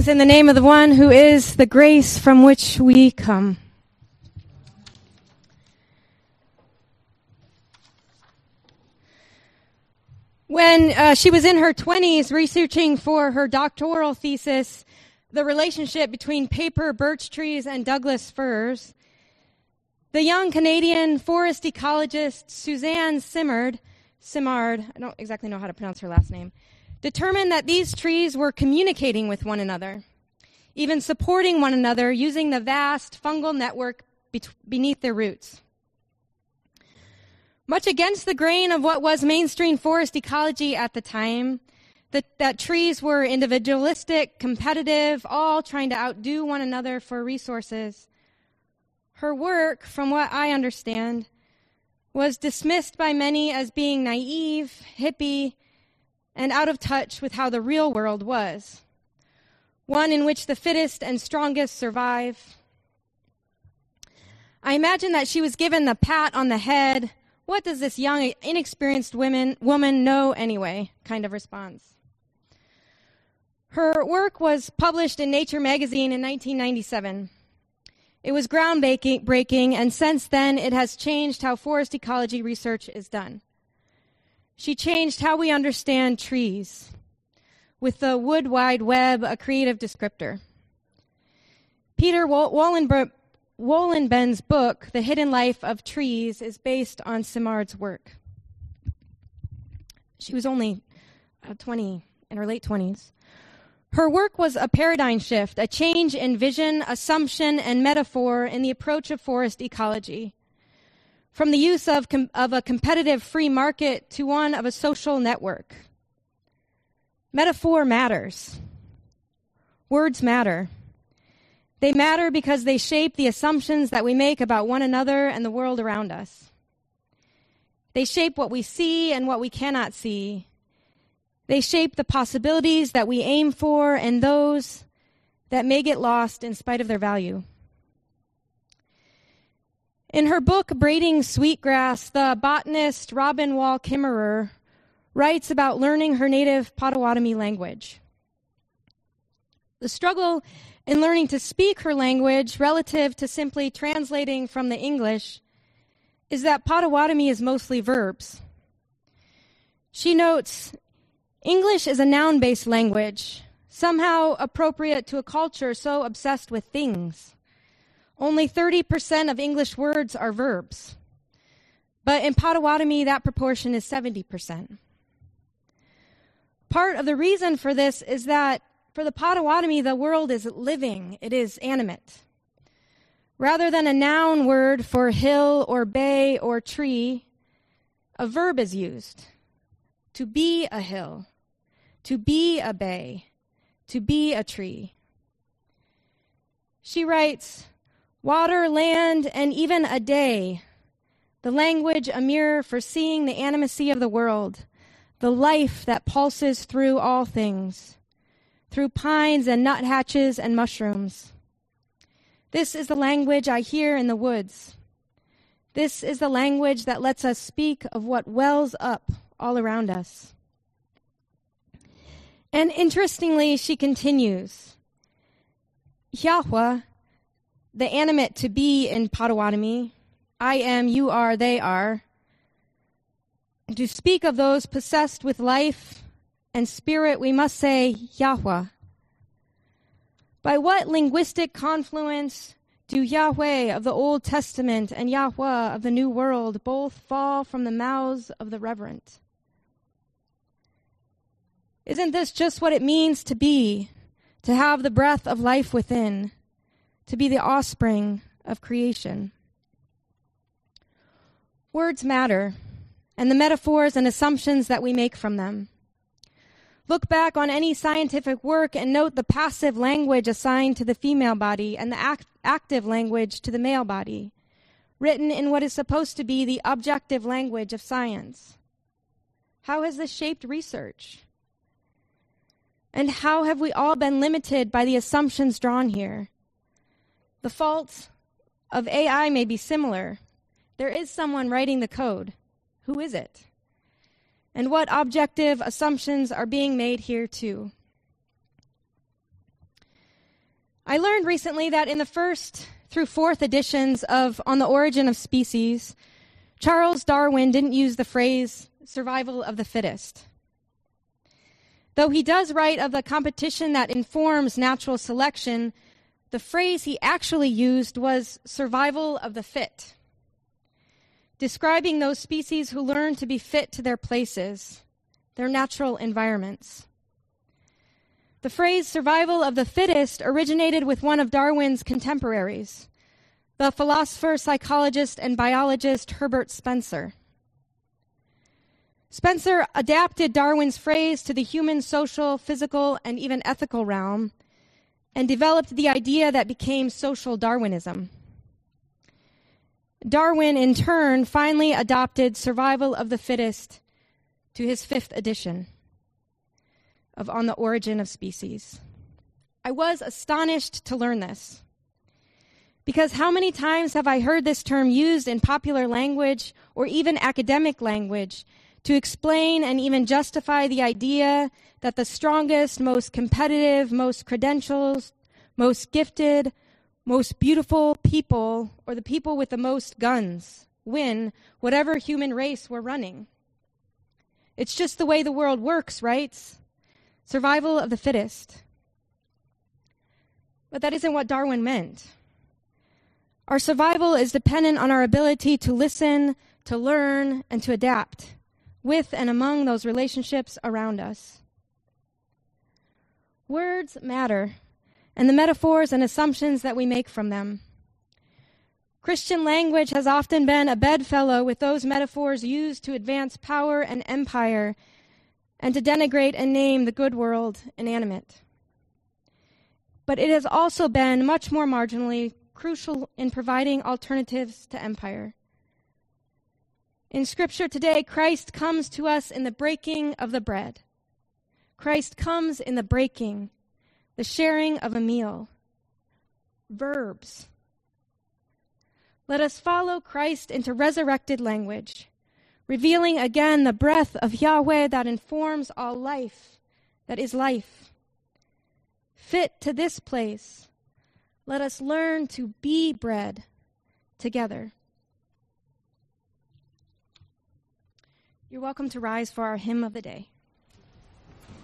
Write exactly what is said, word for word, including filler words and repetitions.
truth in the name of the one who is the grace from which we come. When uh, she was in her twenties researching for her doctoral thesis, the relationship between paper birch trees and Douglas firs, the young Canadian forest ecologist Suzanne Simard, Simard, I don't exactly know how to pronounce her last name, determined that these trees were communicating with one another, even supporting one another using the vast fungal network be- beneath their roots. Much against the grain of what was mainstream forest ecology at the time, that, that trees were individualistic, competitive, all trying to outdo one another for resources. Her work, from what I understand, was dismissed by many as being naive, hippie, and out of touch with how the real world was, one in which the fittest and strongest survive. I imagine that she was given the pat on the head, "What does this young, inexperienced woman, woman know anyway?" kind of response. Her work was published in Nature magazine in nineteen ninety-seven. It was groundbreaking, and since then it has changed how forest ecology research is done. She changed how we understand trees, with the wood wide web a creative descriptor. Peter Wohlenb- Wohlenben's book, The Hidden Life of Trees, is based on Simard's work. She was only uh, twenty, in her late twenties. Her work was a paradigm shift, a change in vision, assumption, and metaphor in the approach of forest ecology. From the use of, com- of a competitive free market to one of a social network. Metaphor matters. Words matter. They matter because they shape the assumptions that we make about one another and the world around us. They shape what we see and what we cannot see. They shape the possibilities that we aim for and those that may get lost in spite of their value. In her book, Braiding Sweetgrass, the botanist Robin Wall Kimmerer writes about learning her native Potawatomi language. The struggle in learning to speak her language relative to simply translating from the English is that Potawatomi is mostly verbs. She notes, English is a noun-based language, somehow appropriate to a culture so obsessed with things. Only thirty percent of English words are verbs. But in Potawatomi, that proportion is seventy percent. Part of the reason for this is that for the Potawatomi, the world is living. It is animate. Rather than a noun word for hill or bay or tree, a verb is used. To be a hill, to be a bay, to be a tree. She writes, water, land, and even a day, the language a mirror for seeing the animacy of the world, the life that pulses through all things, through pines and nuthatches and mushrooms. This is the language I hear in the woods. This is the language that lets us speak of what wells up all around us. And interestingly, she continues, Yahweh, the animate to be in Potawatomi, I am, you are, they are, to speak of those possessed with life and spirit, we must say Yahweh. By what linguistic confluence do Yahweh of the Old Testament and Yahweh of the New World both fall from the mouths of the reverent? Isn't this just what it means to be, to have the breath of life within, to be the offspring of creation? Words matter, and the metaphors and assumptions that we make from them. Look back on any scientific work and note the passive language assigned to the female body and the act- active language to the male body, written in what is supposed to be the objective language of science. How has this shaped research? And how have we all been limited by the assumptions drawn here? The faults of A I may be similar. There is someone writing the code. Who is it? And what objective assumptions are being made here too? I learned recently that in the first through fourth editions of On the Origin of Species, Charles Darwin didn't use the phrase survival of the fittest. Though he does write of the competition that informs natural selection, the phrase he actually used was survival of the fit, describing those species who learn to be fit to their places, their natural environments. The phrase survival of the fittest originated with one of Darwin's contemporaries, the philosopher, psychologist, and biologist Herbert Spencer. Spencer adapted Darwin's phrase to the human social, physical, and even ethical realm and developed the idea that became social Darwinism. Darwin, in turn, finally adopted survival of the fittest to his fifth edition of On the Origin of Species. I was astonished to learn this, because how many times have I heard this term used in popular language or even academic language to explain and even justify the idea that the strongest, most competitive, most credentials, most gifted, most beautiful people, or the people with the most guns, win whatever human race we're running. It's just the way the world works, right? Survival of the fittest. But that isn't what Darwin meant. Our survival is dependent on our ability to listen, to learn, and to adapt with and among those relationships around us. Words matter, and the metaphors and assumptions that we make from them. Christian language has often been a bedfellow with those metaphors used to advance power and empire and to denigrate and name the good world inanimate. But it has also been much more marginally crucial in providing alternatives to empire. In Scripture today, Christ comes to us in the breaking of the bread. Christ comes in the breaking, the sharing of a meal. Verbs. Let us follow Christ into resurrected language, revealing again the breath of Yahweh that informs all life, that is life. Fit to this place, let us learn to be bread together. You're welcome to rise for our hymn of the day.